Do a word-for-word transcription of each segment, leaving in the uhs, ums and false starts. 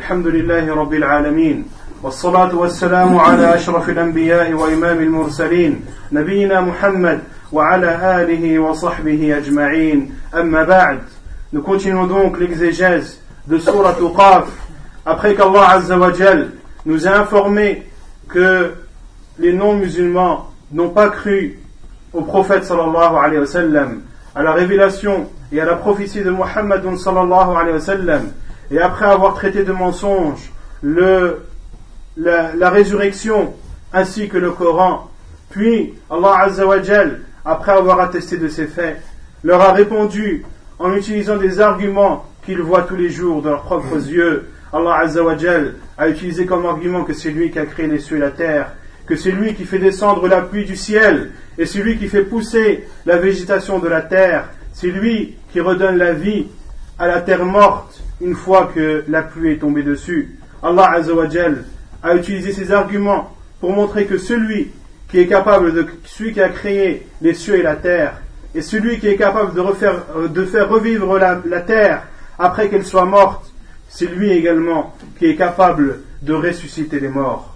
الحمد لله رب العالمين والصلاة والسلام على أشرف الأنبياء وإمام المرسلين نبينا محمد وعلى آله وصحبه أجمعين أما بعد. Nous continuons donc l'exégèse de Sourate Qaf après qu'Allah Azza wa Jal nous a informé que les non-musulmans n'ont pas cru au prophète sallallahu alayhi wa sallam, à la révélation et à la prophétie de Muhammad sallallahu alayhi wa sallam, et après avoir traité de mensonge le, la, la résurrection ainsi que le Coran, puis Allah Azza wa Jal, après avoir attesté de ces faits, leur a répondu en utilisant des arguments qu'ils voient tous les jours de leurs propres yeux. Allah Azza wa Jal a utilisé comme argument que c'est lui qui a créé les cieux et la terre, que c'est lui qui fait descendre la pluie du ciel, et c'est lui qui fait pousser la végétation de la terre, c'est lui qui redonne la vie à la terre morte une fois que la pluie est tombée dessus. Allah Azza wa Jal a utilisé ces arguments pour montrer que celui qui est capable de, celui qui a créé les cieux et la terre, et celui qui est capable de, refaire, de faire revivre la, la terre après qu'elle soit morte, c'est lui également qui est capable de ressusciter les morts.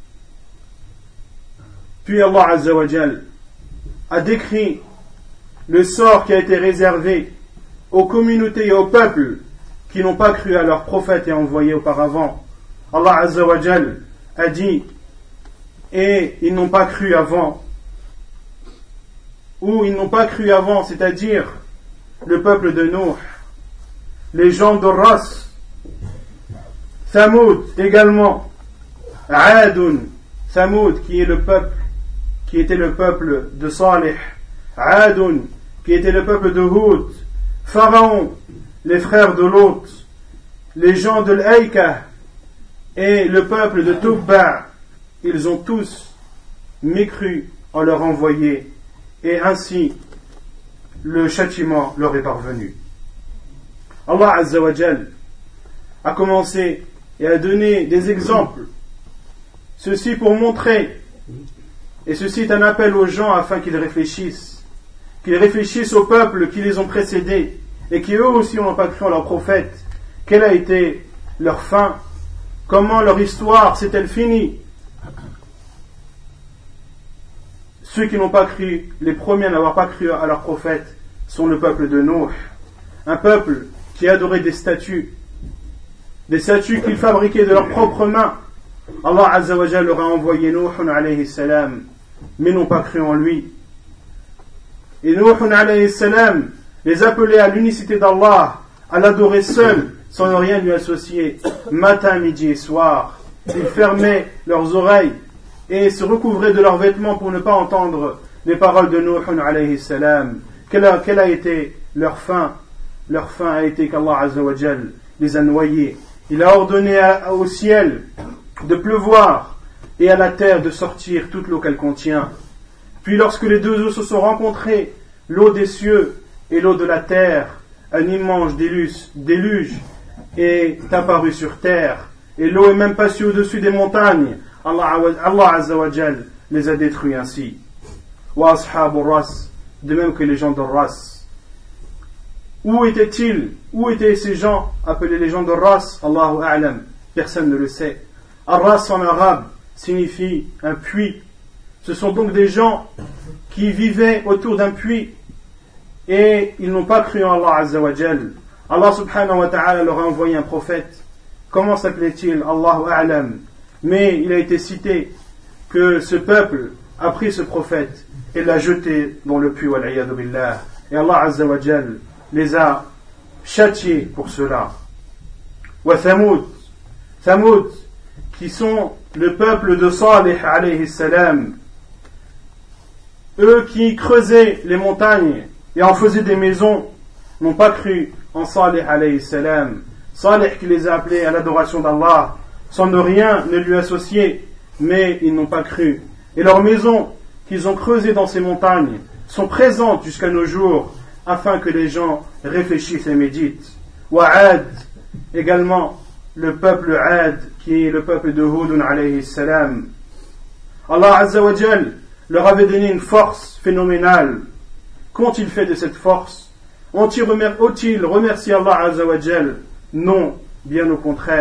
Puis Allah Azza wa Jal a décrit le sort qui a été réservé aux communautés et aux peuples qui n'ont pas cru à leurs prophètes et envoyés auparavant. Allah Azza wa Jal a dit, et ils n'ont pas cru avant, ou ils n'ont pas cru avant, c'est-à-dire le peuple de Nuh, les gens de Ras, Thamoud également, Aadun, Thamoud qui est le peuple, qui était le peuple de Salih, Aadun qui était le peuple de Hud, Pharaon, les frères de Lot, les gens de l'Aïka et le peuple de Tubba, ils ont tous mécru en leur envoyé, et ainsi le châtiment leur est parvenu. Allah Azza wa Jal a commencé et a donné des exemples, ceci pour montrer, et ceci est un appel aux gens afin qu'ils réfléchissent, qu'ils réfléchissent aux peuples qui les ont précédés et qui eux aussi n'ont pas cru en leur prophète. Quelle a été leur fin? Comment leur histoire s'est-elle finie? Ceux qui n'ont pas cru, les premiers à n'avoir pas cru à leur prophète, sont le peuple de Nuh, un peuple qui adorait des statues, des statues qu'ils fabriquaient de leurs propres mains. Allah Azza wa Jal leur a envoyé Nuh alayhi salam, mais n'ont pas cru en lui. Et Nuh alayhi salam les appelait à l'unicité d'Allah, à l'adorer seul, sans ne rien lui associer, matin, midi et soir. Ils fermaient leurs oreilles et se recouvraient de leurs vêtements pour ne pas entendre les paroles de Nuh alayhi salam. Quelle a, quelle a été leur fin? Leur fin a été qu'Allah Azza wa Jal les a noyés. Il a ordonné à, au ciel de pleuvoir et à la terre de sortir toute l'eau qu'elle contient. Puis lorsque les deux eaux se sont rencontrées, l'eau des cieux et l'eau de la terre, un immense déluge, déluge est apparu sur terre, et l'eau est même passée au-dessus des montagnes. Allah, Allah Azza wa Jal les a détruits ainsi. Wa ashabu ras, de même que les gens de Ras. Où étaient-ils? Où étaient ces gens appelés les gens de Ras? Allahu a'lam, personne ne le sait. Ar-Ras en arabe signifie un puits. Ce sont donc des gens qui vivaient autour d'un puits et ils n'ont pas cru en Allah Azza wa Jal. Allah subhanahu wa ta'ala leur a envoyé un prophète. Comment s'appelait-il? Allahu a'lam. Mais il a été cité que ce peuple a pris ce prophète et l'a jeté dans le puits, wal'iyadu billah. Et Allah Azza wa Jal les a châtiés pour cela. Wa Thamoud, Thamoud, qui sont le peuple de Salih alayhi salam, eux qui creusaient les montagnes et en faisaient des maisons, n'ont pas cru en Salih alayhi salam. Salih qui les a appelés à l'adoration d'Allah, sans ne rien ne lui associer, mais ils n'ont pas cru. Et leurs maisons qu'ils ont creusées dans ces montagnes sont présentes jusqu'à nos jours, afin que les gens réfléchissent et méditent. Wa Ad, également le peuple Ad, qui est le peuple de Hud alayhi salam. Allah Azza wa Jal leur avait donné une force phénoménale. Qu'ont-ils fait de cette force? Ont-ils remercié Allah Azza wa Jal? Non, bien au contraire.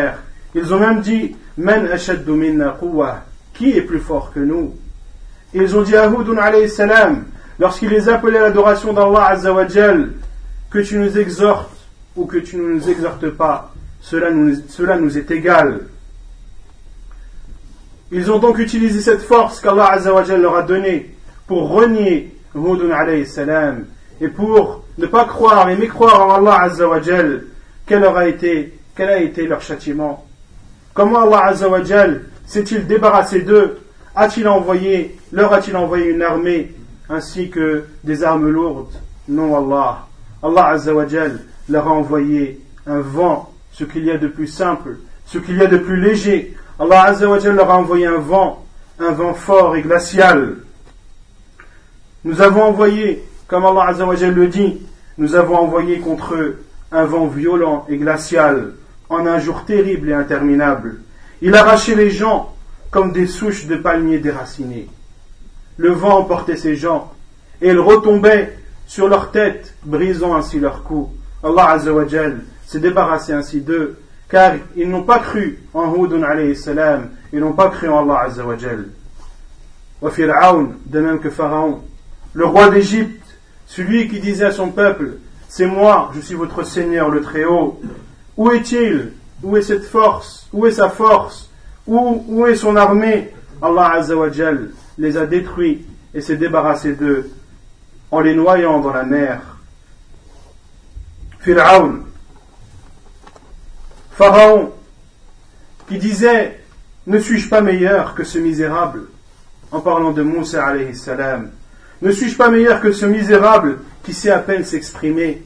Ils ont même dit Man ashaddu minna quwwa, qui est plus fort que nous? Et ils ont dit à Hud alayhi salam, lorsqu'il les appelait à l'adoration d'Allah Azza wa Jal, que tu nous exhortes ou que tu ne nous exhortes pas, cela nous, cela nous est égal. Ils ont donc utilisé cette force qu'Allah Azza wa Jal leur a donnée pour renier Hud alayhi salam et pour ne pas croire et mécroire en Allah Azza wa Jal. Quel aura été, quel a été leur châtiment? Comment Allah Azza wa Jal s'est-il débarrassé d'eux? A-t-il envoyé, leur a-t-il envoyé une armée ainsi que des armes lourdes? Non, Allah. Allah Azza wa Jal leur a envoyé un vent, ce qu'il y a de plus simple, ce qu'il y a de plus léger. Allah Azza wa Jal leur a envoyé un vent, un vent fort et glacial. Nous avons envoyé, comme Allah Azza wa Jal le dit, nous avons envoyé contre eux un vent violent et glacial en un jour terrible et interminable. Il arrachait les gens comme des souches de palmiers déracinées. Le vent emportait ces gens et ils retombaient sur leur tête, brisant ainsi leur cou. Allah Azza wa Jal s'est débarrassé ainsi d'eux, car ils n'ont pas cru en Hud alayhi salam, ils n'ont pas cru en Allah Azza wa Jal. Wa Fir'aun, de même que Pharaon, le roi d'Égypte, celui qui disait à son peuple, c'est moi, je suis votre Seigneur le Très-Haut. Où est-il? Où est cette force? Où est sa force? Où, où est son armée? Allah Azza wa Jal les a détruits et s'est débarrassé d'eux en les noyant dans la mer. Fir'aun, Pharaon, qui disait, ne suis-je pas meilleur que ce misérable? En parlant de Moussa alayhi salam, ne suis-je pas meilleur que ce misérable qui sait à peine s'exprimer?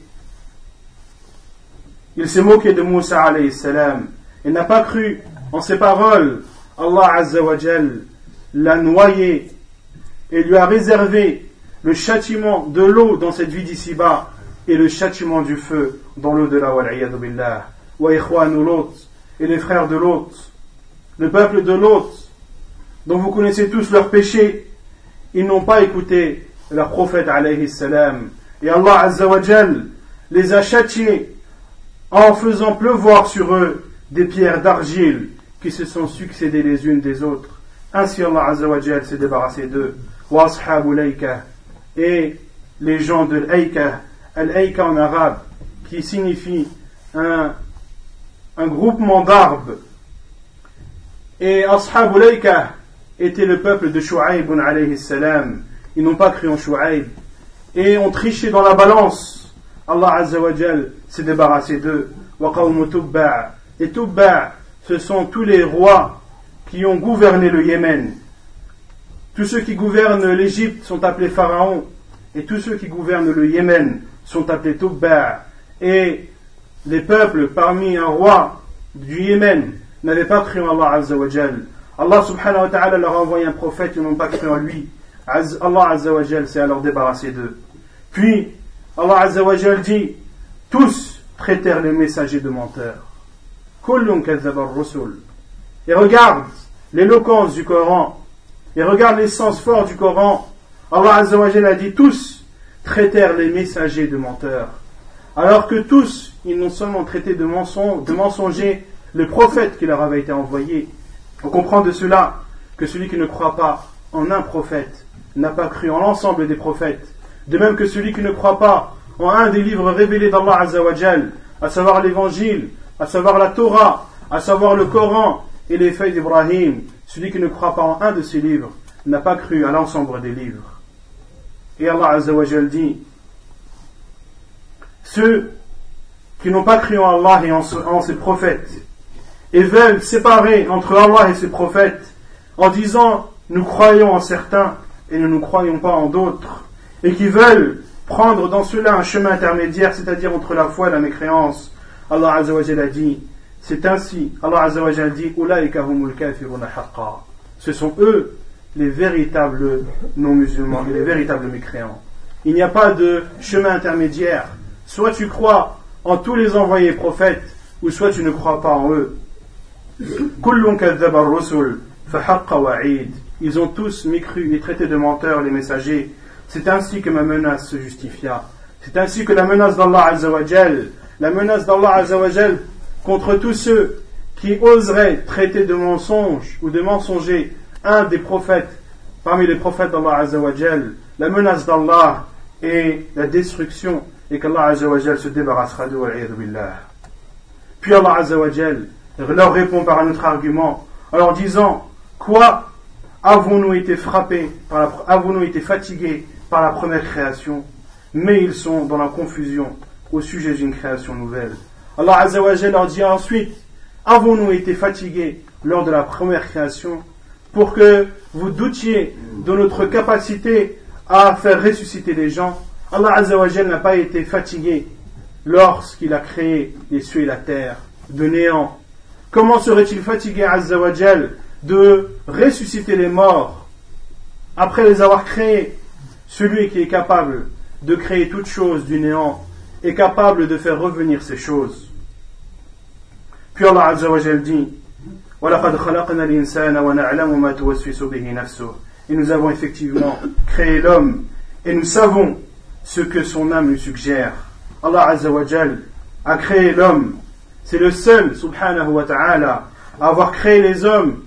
Il s'est moqué de Moussa alayhi salam. Il n'a pas cru en ses paroles. Allah Azza wa Jal l'a noyé et lui a réservé le châtiment de l'eau dans cette vie d'ici-bas et le châtiment du feu dans l'au-delà. Wal'iyadu billah. Wa ikhwanu Lot, et les frères de Lot, le peuple de Lot, dont vous connaissez tous leurs péchés, ils n'ont pas écouté leur prophète alayhi salam. Et Allah Azza wa Jal les a châtiés en faisant pleuvoir sur eux des pierres d'argile qui se sont succédées les unes des autres. Ainsi Allah Azza wa Jal s'est débarrassé d'eux. Wa ashabu l'ayka, et les gens de l'ayka, al-ayka en arabe, qui signifie un, un groupement d'arbres. Et ashabu l'ayka était le peuple de Shu'aib alayhi salam. Ils n'ont pas cru en Shu'aib et ont triché dans la balance. Allah Azza wa Jal s'est débarrassé d'eux. Wa qawmu Tubba, et Tubba, ce sont tous les rois qui ont gouverné le Yémen. Tous ceux qui gouvernent l'Égypte sont appelés Pharaon, et tous ceux qui gouvernent le Yémen sont appelés Tubba. Et les peuples parmi un roi du Yémen n'avaient pas cru en Allah Azza wa Jal. Allah subhanahu wa ta'ala leur a envoyé un prophète, ils n'ont pas cru en lui. Allah Azza wa Jal s'est alors débarrassé d'eux. Puis Allah Azza wa Jal dit, tous traitèrent les messagers de menteurs. Kullun kazzaba ar-rusul. Et regarde l'éloquence du Coran, et regarde l'essence forte du Coran. Allah Azza wa Jal a dit, tous traitèrent les messagers de menteurs. Alors que tous, ils n'ont seulement traité de, mensong- de mensongers le prophète qui leur avait été envoyé. On comprend de cela que celui qui ne croit pas en un prophète n'a pas cru en l'ensemble des prophètes. De même que celui qui ne croit pas en un des livres révélés d'Allah Azza wa Jal, à savoir l'évangile, à savoir la Torah, à savoir le Coran et les feuilles d'Ibrahim, celui qui ne croit pas en un de ces livres n'a pas cru à l'ensemble des livres. Et Allah Azza wa Jal dit, ceux qui n'ont pas cru en Allah et en, en ses prophètes et veulent séparer entre Allah et ses prophètes en disant nous croyons en certains et ne nous croyons pas en d'autres, et qui veulent prendre dans cela un chemin intermédiaire, c'est-à-dire entre la foi et la mécréance, Allah Azza wa Jal a dit, c'est ainsi, Allah Azza wa Jal dit, Ulaika humul kafiruna haqqa. Ce sont eux les véritables non-musulmans, les véritables mécréants. Il n'y a pas de chemin intermédiaire. Soit tu crois en tous les envoyés prophètes, ou soit tu ne crois pas en eux. Kullun kazzaba ar-rusul fa haqqa wa'id. Ils ont tous mécru et traité de menteurs les messagers. C'est ainsi que ma menace se justifia. C'est ainsi que la menace d'Allah Azza wa Jal, la menace d'Allah Azza wa Jal contre tous ceux qui qui oserait traiter de mensonge ou de mensonger un des prophètes, parmi les prophètes d'Allah Azza wa Jal, la menace d'Allah et la destruction, et qu'Allah Azza wa Jal se débarrassera de wal-'iyadhu billah. Puis Allah Azza wa Jal leur répond par un autre argument, en leur disant, quoi avons-nous été frappés, par la, avons-nous été fatigués par la première création, mais ils sont dans la confusion au sujet d'une création nouvelle. Allah Azza wa Jal leur dit ensuite, avons-nous été fatigués lors de la première création pour que vous doutiez de notre capacité à faire ressusciter les gens? Allah Azza wa Jal n'a pas été fatigué lorsqu'il a créé les cieux et la terre de néant. Comment serait-il fatigué Azza wa Jal de ressusciter les morts après les avoir créés? Celui qui est capable de créer toutes choses du néant est capable de faire revenir ces choses. Puis Allah Azza wa Jal dit, وَلَقَدْ خَلَقْنَا الْإِنسَانَ وَنَعْلَمُ مَا تُوَسْوِسُ بِهِ نَفْسُهُ. Et nous avons effectivement créé l'homme et nous savons ce que son âme lui suggère. Allah Azza wa Jal a créé l'homme. C'est le seul, subhanahu wa ta'ala, à avoir créé les hommes,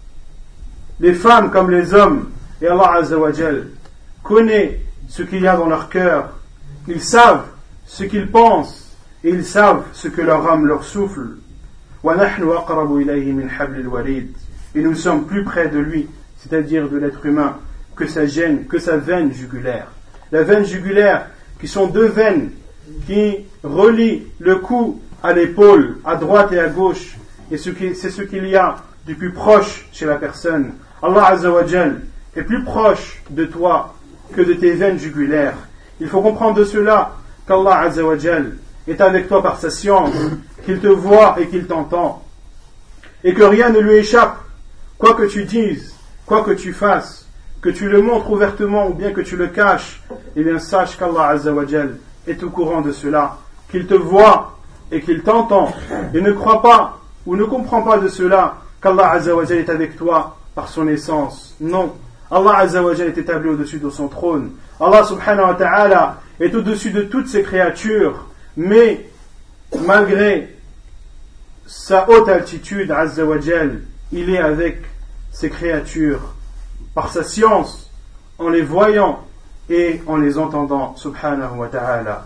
les femmes comme les hommes. Et Allah Azza wa Jal connaît ce qu'il y a dans leur cœur. Ils savent ce qu'ils pensent et ils savent ce que leur âme leur souffle. وَنَحْنُ أَقْرَبُ إِلَيْهِ مِنْ حَبْلِ الْوَرِيدِ. Et nous sommes plus près de lui, c'est-à-dire de l'être humain, que sa gêne, que sa veine jugulaire. La veine jugulaire, qui sont deux veines qui relient le cou à l'épaule, à droite et à gauche, et ce qui, c'est ce qu'il y a du plus proche chez la personne. Allah Azza wa Jal est plus proche de toi que de tes veines jugulaires. Il faut comprendre de cela qu'Allah Azza wa Jal est avec toi par sa science, qu'il te voit et qu'il t'entend, et que rien ne lui échappe, quoi que tu dises, quoi que tu fasses, que tu le montres ouvertement ou bien que tu le caches, eh bien sache qu'Allah Azza wa Jal est au courant de cela, qu'il te voit et qu'il t'entend, et ne crois pas ou ne comprends pas de cela qu'Allah Azza wa Jal est avec toi par son essence. Non, Allah Azza wa Jal est établi au-dessus de son trône. Allah subhanahu wa ta'ala est au-dessus de toutes ses créatures, mais malgré sa haute altitude, Azza wa Jal, il est avec ses créatures par sa science, en les voyant et en les entendant, subhanahu wa ta'ala.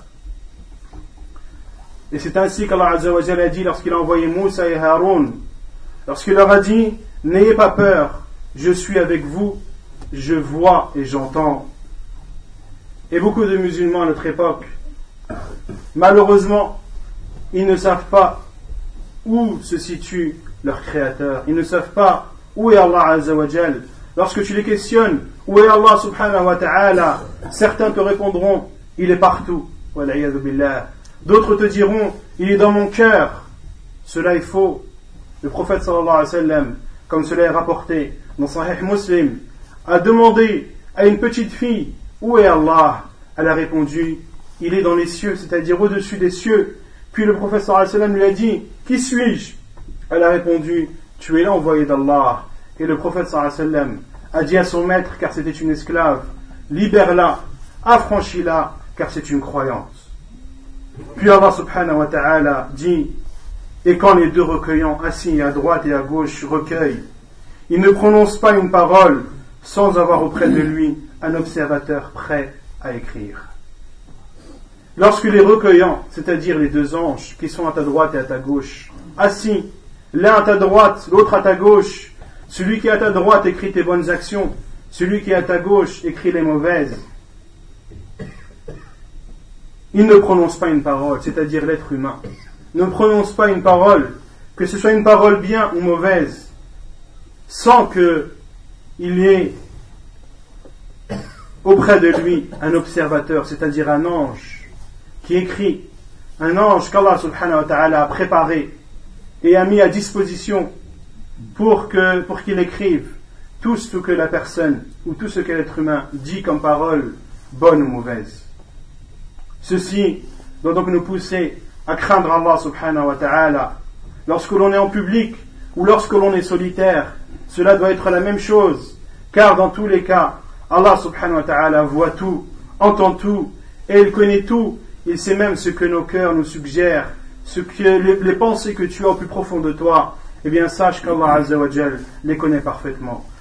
Et c'est ainsi qu'Allah Azza wa Jal a dit lorsqu'il a envoyé Moussa et Haroun, lorsqu'il leur a dit, n'ayez pas peur, je suis avec vous, je vois et j'entends. Et beaucoup de musulmans à notre époque, malheureusement, ils ne savent pas où se situe leur créateur, ils ne savent pas où est Allah Azza wa Jal. Lorsque tu les questionnes, où est Allah subhanahu wa ta'ala, certains te répondront, il est partout, wal-'iyadhu billah. D'autres te diront, il est dans mon cœur. Cela est faux. Le prophète sallallahu alayhi wa sallam, comme cela est rapporté dans Sahih Muslim, a demandé à une petite fille, où est Allah? Elle a répondu, il est dans les cieux, c'est-à-dire au-dessus des cieux. Puis le prophète sallallahu alayhi wa sallam lui a dit, qui suis-je? Elle a répondu, tu es l'envoyé d'Allah. Et le prophète sallallahu alayhi wa sallam a dit à son maître, car c'était une esclave, libère-la, affranchis-la, car c'est une croyante. Puis Allah subhanahu wa ta'ala dit, et quand les deux recueillants assis à droite et à gauche recueillent, ils ne prononcent pas une parole sans avoir auprès de lui un observateur prêt à écrire. Lorsque les recueillants, c'est-à-dire les deux anges qui sont à ta droite et à ta gauche, assis, l'un à ta droite, l'autre à ta gauche, celui qui est à ta droite écrit tes bonnes actions, celui qui est à ta gauche écrit les mauvaises, il ne prononce pas une parole, c'est-à-dire l'être humain, ne prononce pas une parole, que ce soit une parole bien ou mauvaise, sans qu'il y ait auprès de lui un observateur, c'est-à-dire un ange, qui écrit, un ange qu'Allah subhanahu wa ta'ala a préparé et a mis à disposition pour, que, pour qu'il écrive tout ce que la personne ou tout ce que l'être humain dit comme parole, bonne ou mauvaise. Ceci doit donc nous pousser à craindre Allah subhanahu wa ta'ala. Lorsque l'on est en public ou lorsque l'on est solitaire, cela doit être la même chose, car dans tous les cas, Allah subhanahu wa ta'ala voit tout, entend tout, et il connaît tout. Il sait même ce que nos cœurs nous suggèrent, ce que les, les pensées que tu as au plus profond de toi, eh bien sache qu'Allah Azza wa Jal les connaît parfaitement.